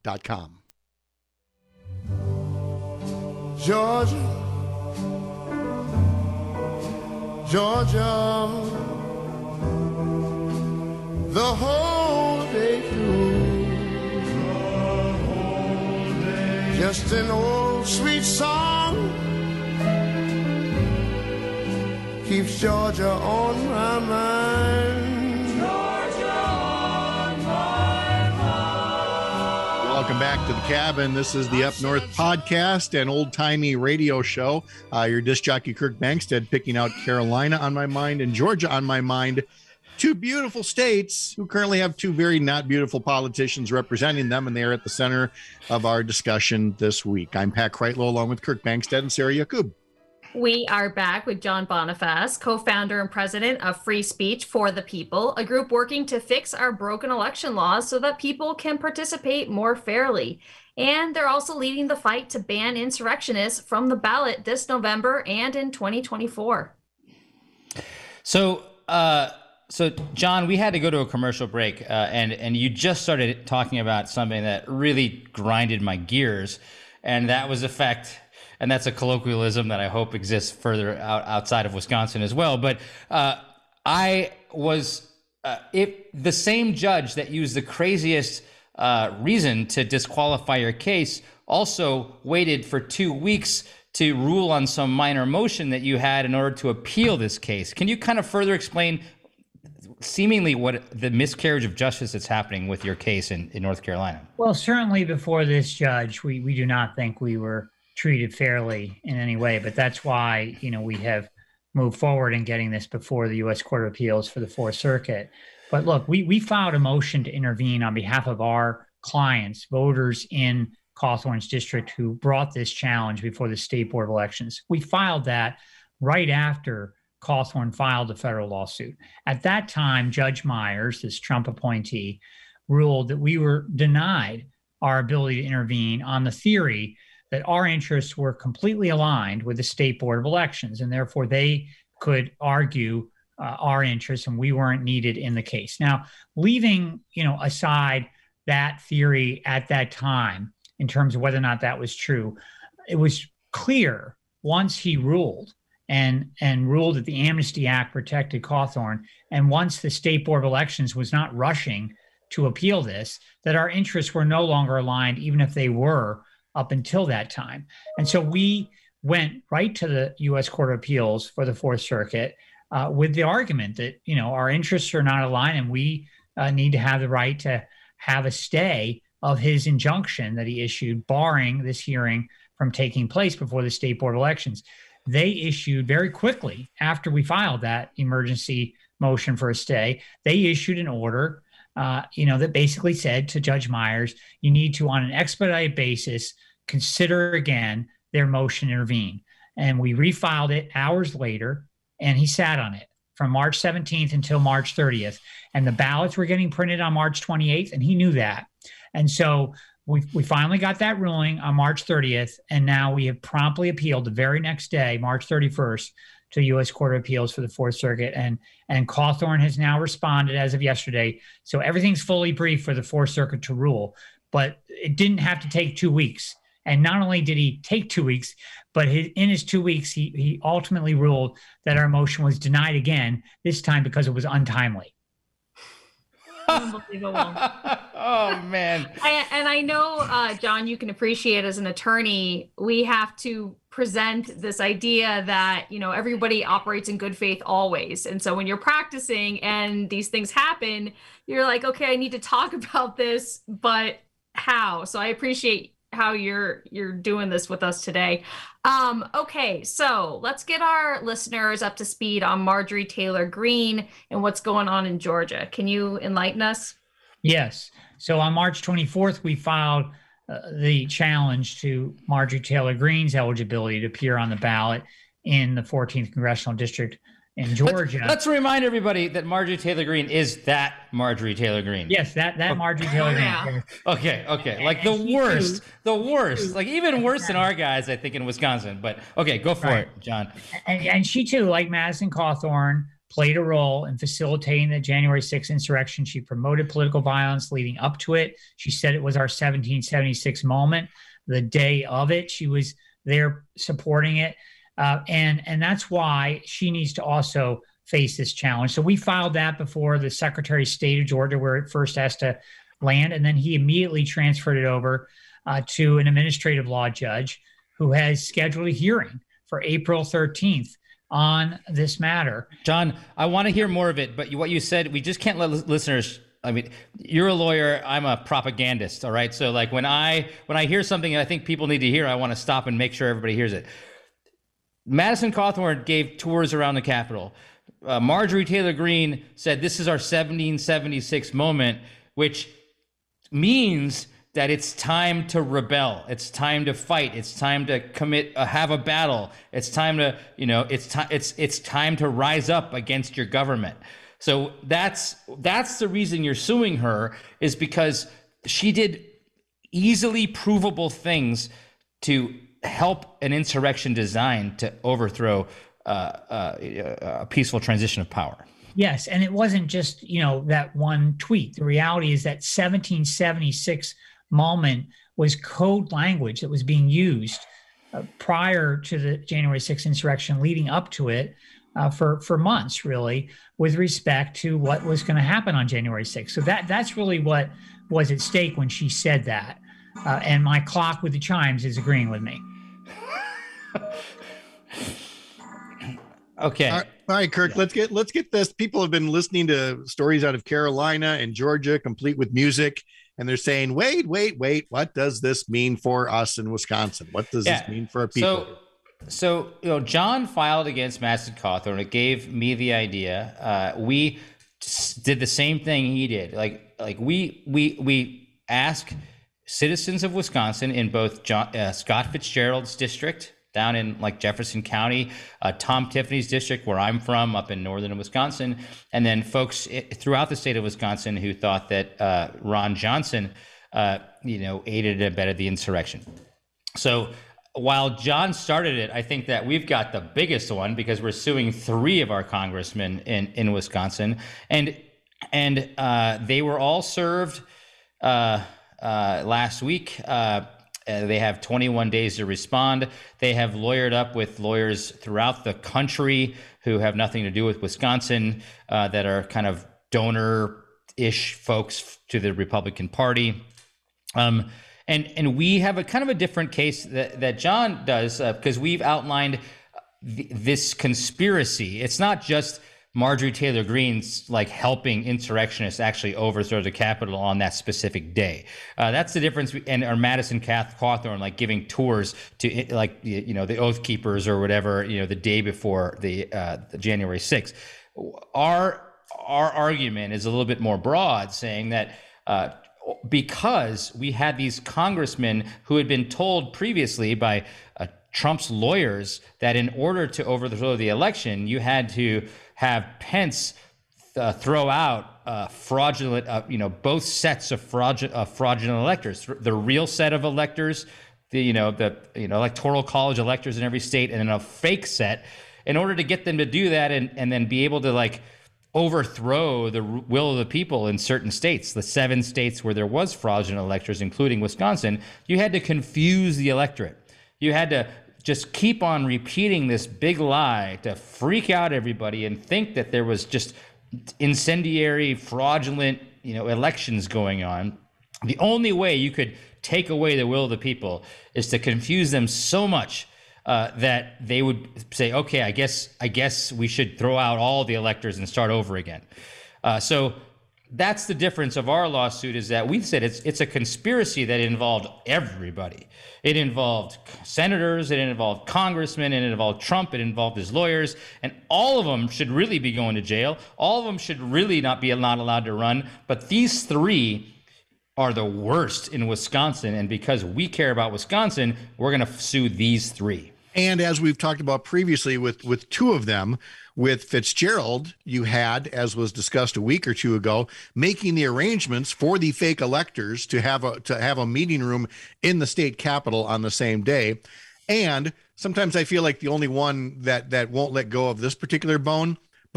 Georgia, Georgia, the whole day through, just an old sweet song keeps Georgia on my mind. Georgia on my mind. Welcome back to the cabin. This is the Up North podcast, an old-timey radio show. Your disc jockey Kirk Bangstead picking out Carolina on my mind and Georgia on my mind. Two beautiful states who currently have two very not beautiful politicians representing them, and they are at the center of our discussion this week. I'm Pat Kreitlow, along with Kirk Bangstead and Sarah Yakub. We are back with John Boniface, co-founder and president of Free Speech for the People, a group working to fix our broken election laws so that people can participate more fairly. And they're also leading the fight to ban insurrectionists from the ballot this November and in 2024. So, John, we had to go to a commercial break, and you just started talking about something that really grinded my gears, and that was the fact. And that's a colloquialism that I hope exists further outside of Wisconsin as well. But if the same judge that used the craziest reason to disqualify your case also waited for 2 weeks to rule on some minor motion that you had in order to appeal this case. Can you kind of further explain seemingly what the miscarriage of justice that's happening with your case in North Carolina? Well, certainly before this judge, we do not think we were treated fairly in any way, but that's why, we have moved forward in getting this before the U.S. Court of Appeals for the Fourth Circuit. But look, we filed a motion to intervene on behalf of our clients, voters in Cawthorn's district who brought this challenge before the State Board of Elections. We filed that right after Cawthorn filed a federal lawsuit. At that time, Judge Myers, this Trump appointee, ruled that we were denied our ability to intervene on the theory that our interests were completely aligned with the State Board of Elections, and therefore they could argue our interests and we weren't needed in the case. Now, leaving aside that theory at that time in terms of whether or not that was true, it was clear once he ruled and ruled that the Amnesty Act protected Cawthorn, and once the State Board of Elections was not rushing to appeal this, that our interests were no longer aligned, even if they were up until that time. And so we went right to the U.S. Court of Appeals for the Fourth Circuit with the argument that, our interests are not aligned and we need to have the right to have a stay of his injunction that he issued, barring this hearing from taking place before the State Board of Elections. They issued very quickly after we filed that emergency motion for a stay, they issued an order that basically said to Judge Myers, you need to, on an expedited basis, consider again their motion to intervene. And we refiled it hours later, and he sat on it from March 17th until March 30th. And the ballots were getting printed on March 28th, and he knew that. And so we finally got that ruling on March 30th, and now we have promptly appealed the very next day, March 31st, to the U.S. Court of Appeals for the Fourth Circuit, and Cawthorn has now responded as of yesterday. So everything's fully briefed for the Fourth Circuit to rule, but it didn't have to take 2 weeks. And not only did he take 2 weeks, but in his 2 weeks, he ultimately ruled that our motion was denied again, this time because it was untimely. Unbelievable. Oh, man. And I know, John, you can appreciate as an attorney, we have to present this idea that, everybody operates in good faith always. And so when you're practicing and these things happen, you're like, okay, I need to talk about this, but how? So I appreciate how you're doing this with us today. Okay, so let's get our listeners up to speed on Marjorie Taylor Greene and what's going on in Georgia. Can you enlighten us? Yes. So on March 24th, we filed the challenge to Marjorie Taylor Greene's eligibility to appear on the ballot in the 14th Congressional District in Georgia. Let's remind everybody that Marjorie Taylor Greene is that Marjorie Taylor Greene. Yes, that Marjorie Taylor Greene. Yeah. Okay. Like the worst. Like even worse than our guys, I think, in Wisconsin. But okay, go for it, John. And she too, like Madison Cawthorn, played a role in facilitating the January 6th insurrection. She promoted political violence leading up to it. She said it was our 1776 moment. The day of it, she was there supporting it. And that's why she needs to also face this challenge. So we filed that before the Secretary of State of Georgia, where it first has to land. And then he immediately transferred it over to an administrative law judge who has scheduled a hearing for April 13th on this matter. John, I want to hear more of it, but what you said, we just can't let listeners. I mean, you're a lawyer. I'm a propagandist. All right. So like when I hear something I think people need to hear, I want to stop and make sure everybody hears it. Madison Cawthorn gave tours around the Capitol. Marjorie Taylor Greene said, this is our 1776 moment, which means that it's time to rebel. It's time to fight. It's time to have a battle. It's time to, it's time to rise up against your government. So that's the reason you're suing her, is because she did easily provable things to help an insurrection designed to overthrow a peaceful transition of power. Yes, and it wasn't just, that one tweet. The reality is that 1776 moment was code language that was being used prior to the January 6th insurrection, leading up to it for months, really, with respect to what was going to happen on January 6th. So that's really what was at stake when she said that. And my clock with the chimes is agreeing with me. Okay. All right, Kirk, let's get this. People have been listening to stories out of Carolina and Georgia, complete with music, and they're saying, wait, what does this mean for us in Wisconsin? What does this mean for our people? So John filed against Madison Cawthorn. It gave me the idea. We did the same thing he did. Like we ask citizens of Wisconsin in both Scott Fitzgerald's district down in like Jefferson County, Tom Tiffany's district, where I'm from, up in northern Wisconsin, and then folks throughout the state of Wisconsin who thought that Ron Johnson, aided and abetted the insurrection. So while John started it, I think that we've got the biggest one because we're suing 3 of our congressmen in Wisconsin, and they were all served last week. They have 21 days to respond. They have lawyered up with lawyers throughout the country who have nothing to do with Wisconsin, that are kind of donor-ish folks to the Republican Party. And we have a kind of a different case that John does, because we've outlined this conspiracy. It's not just Marjorie Taylor Greene's like helping insurrectionists actually overthrow the Capitol on that specific day. That's the difference. Or Madison Cawthorn like giving tours to like the Oath Keepers or whatever the day before the January 6th. Our argument is a little bit more broad, saying that because we had these congressmen who had been told previously by Trump's lawyers that in order to overthrow the election, you had to have Pence throw out fraudulent, both sets of fraudulent electors, the real set of electors, the electoral college electors in every state, and then a fake set, in order to get them to do that and then be able to like overthrow the will of the people in certain states, the 7 states where there was fraudulent electors, including Wisconsin. You had to confuse the electorate. You had to just keep on repeating this big lie to freak out everybody and think that there was just incendiary, fraudulent, elections going on. The only way you could take away the will of the people is to confuse them so much that they would say, okay, I guess we should throw out all the electors and start over again. So that's the difference of our lawsuit, is that we've said it's a conspiracy that involved everybody. It involved senators, it involved congressmen, it involved Trump, it involved his lawyers, and all of them should really be going to jail. All of them should really not allowed to run. But these 3 are the worst in Wisconsin, and because we care about Wisconsin, we're going to sue these 3. And as we've talked about previously with 2 of them, with Fitzgerald, you had, as was discussed a week or 2 ago, making the arrangements for the fake electors to have a meeting room in the state capitol on the same day. And sometimes I feel like the only one that won't let go of this particular bone, but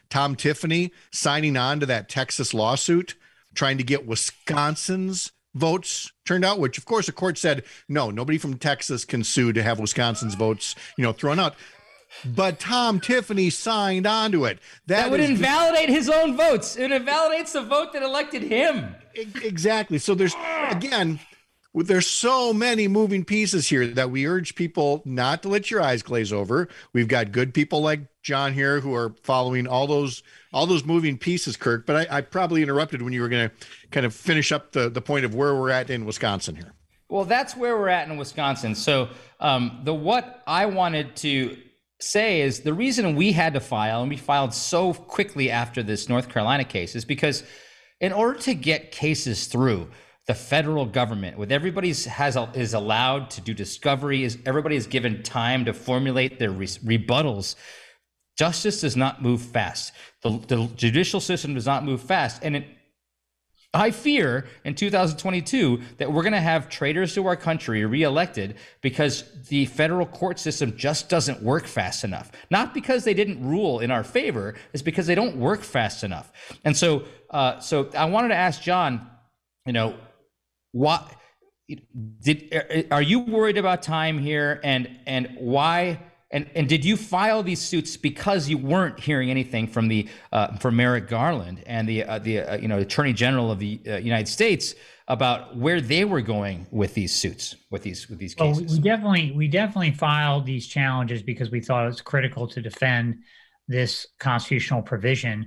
Tom Tiffany signing on to that Texas lawsuit, trying to get Wisconsin's votes turned out, which of course the court said, no, nobody from Texas can sue to have Wisconsin's votes, thrown out. But Tom Tiffany signed on to it. That would invalidate his own votes. It invalidates the vote that elected him. Exactly. So there's so many moving pieces here that we urge people not to let your eyes glaze over. We've got good people like John here who are following all those moving pieces, Kirk. But I probably interrupted when you were going to kind of finish up the point of where we're at in Wisconsin here. Well, that's where we're at in Wisconsin. So what I wanted to say is the reason we had to file, and we filed so quickly after this North Carolina case, is because in order to get cases through, the federal government, with everybody is allowed to do discovery, everybody is given time to formulate their rebuttals. Justice does not move fast. The judicial system does not move fast. And I fear in 2022 that we're going to have traitors to our country reelected because the federal court system just doesn't work fast enough. Not because they didn't rule in our favor, it's because they don't work fast enough. And so I wanted to ask John, what are you worried about time here, and why? And did you file these suits because you weren't hearing anything from Merrick Garland and the Attorney General of the United States about where they were going with these suits, with these cases? Well, we definitely filed these challenges because we thought it was critical to defend this constitutional provision.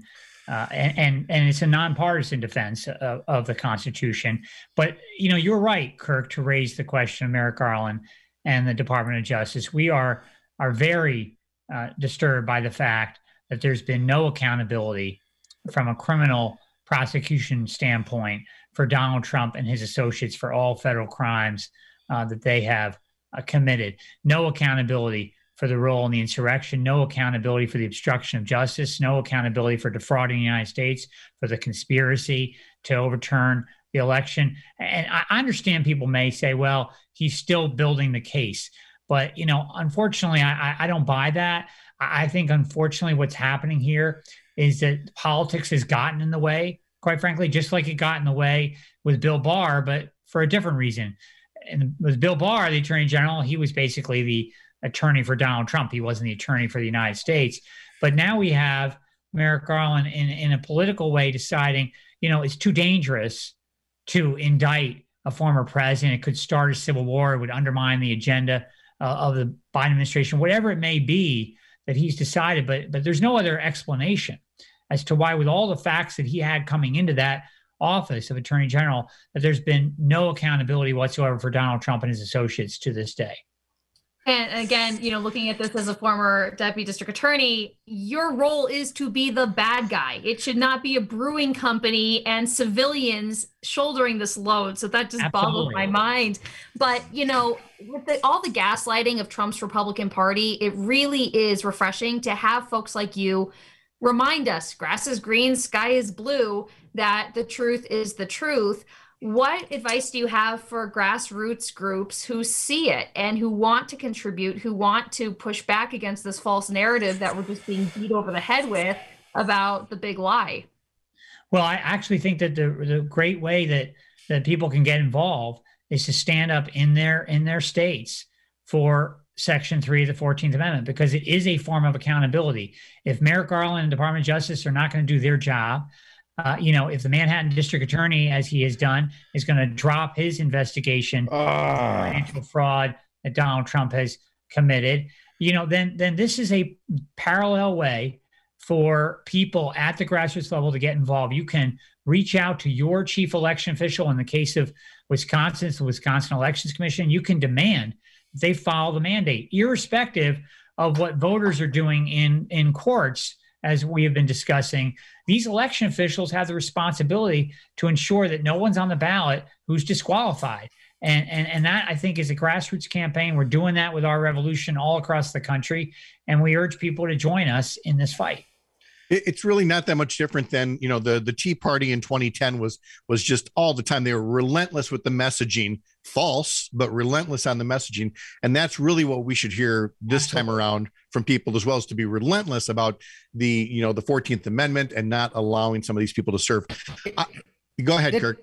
And it's a nonpartisan defense of the Constitution. But, you're right, Kirk, to raise the question of Merrick Garland and the Department of Justice. We are very disturbed by the fact that there's been no accountability from a criminal prosecution standpoint for Donald Trump and his associates for all federal crimes that they have committed. No accountability for the role in the insurrection, no accountability for the obstruction of justice, no accountability for defrauding the United States, for the conspiracy to overturn the election. And I understand people may say, well, he's still building the case. But, unfortunately, I don't buy that. I think, unfortunately, what's happening here is that politics has gotten in the way, quite frankly, just like it got in the way with Bill Barr, but for a different reason. And with Bill Barr, the Attorney General, he was basically the attorney for Donald Trump. He wasn't the attorney for the United States. But now we have Merrick Garland in a political way deciding, it's too dangerous to indict a former president. It could start a civil war. It would undermine the agenda of the Biden administration, whatever it may be that he's decided. But there's no other explanation as to why, with all the facts that he had coming into that office of Attorney General, that there's been no accountability whatsoever for Donald Trump and his associates to this day. And again, looking at this as a former deputy district attorney, your role is to be the bad guy. It should not be a brewing company and civilians shouldering this load. So that just boggles my mind. But, with all the gaslighting of Trump's Republican Party, it really is refreshing to have folks like you remind us, grass is green, sky is blue, that the truth is the truth. What advice do you have for grassroots groups who see it and who want to contribute, who want to push back against this false narrative that we're just being beat over the head with about the big lie? Well, I actually think that the great way that people can get involved is to stand up in their states for Section 3 of the 14th Amendment, because it is a form of accountability. If Merrick Garland and Department of Justice are not going to do their job, if the Manhattan District Attorney, as he has done, is going to drop his investigation of financial fraud that Donald Trump has committed, then this is a parallel way for people at the grassroots level to get involved. You can reach out to your chief election official. In the case of Wisconsin, it's the Wisconsin Elections Commission. You can demand that they follow the mandate, irrespective of what voters are doing in courts. As we have been discussing, these election officials have the responsibility to ensure that no one's on the ballot who's disqualified. And that, I think, is a grassroots campaign. We're doing that with our revolution all across the country, and we urge people to join us in this fight. It's really not that much different than, the Tea Party in 2010 was just all the time. They were relentless with the messaging false, but relentless on the messaging. And that's really what we should hear this time around from people, as well as to be relentless about the 14th Amendment and not allowing some of these people to serve. Go ahead, Kirk.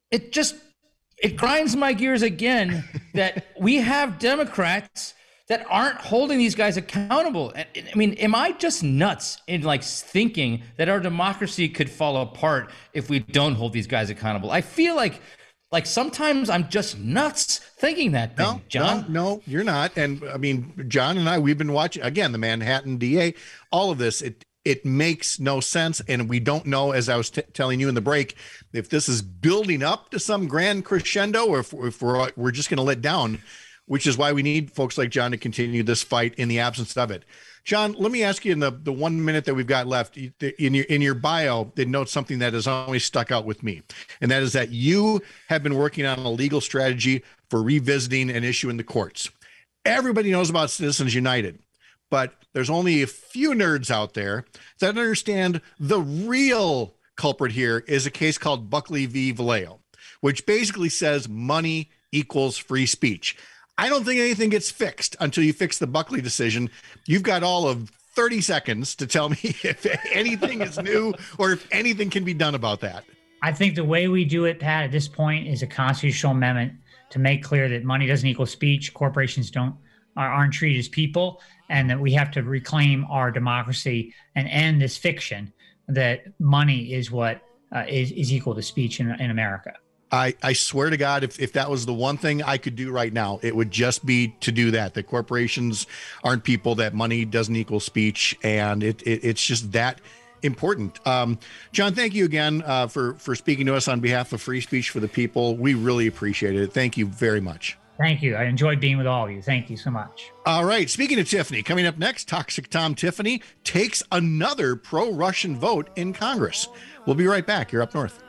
It grinds my gears again that we have Democrats that aren't holding these guys accountable. I mean, am I just nuts in thinking that our democracy could fall apart if we don't hold these guys accountable? I feel like sometimes I'm just nuts thinking that thing, John. No, you're not. And I mean, John and I, we've been watching, again, the Manhattan DA, all of this. It makes no sense. And we don't know, as I was telling you in the break, if this is building up to some grand crescendo or if we're just going to let down, which is why we need folks like John to continue this fight in the absence of it. John, let me ask you in the 1 minute that we've got left, in your bio, they note something that has always stuck out with me. And that is that you have been working on a legal strategy for revisiting an issue in the courts. Everybody knows about Citizens United, but there's only a few nerds out there that understand the real culprit here is a case called Buckley v. Vallejo, which basically says money equals free speech. I don't think anything gets fixed until you fix the Buckley decision. You've got all of 30 seconds to tell me if anything is new or if anything can be done about that. I think the way we do it, Pat, at this point is a constitutional amendment to make clear that money doesn't equal speech. Corporations aren't treated as people, and that we have to reclaim our democracy and end this fiction that money is what is equal to speech in America. I swear to God, if that was the one thing I could do right now, it would just be to do that. That corporations aren't people, that money doesn't equal speech. And it's just that important. John, thank you again for speaking to us on behalf of Free Speech for the People. We really appreciate it. Thank you very much. Thank you. I enjoyed being with all of you. Thank you so much. All right. Speaking of Tiffany, coming up next, Toxic Tom Tiffany takes another pro-Russian vote in Congress. We'll be right back. You're Up North.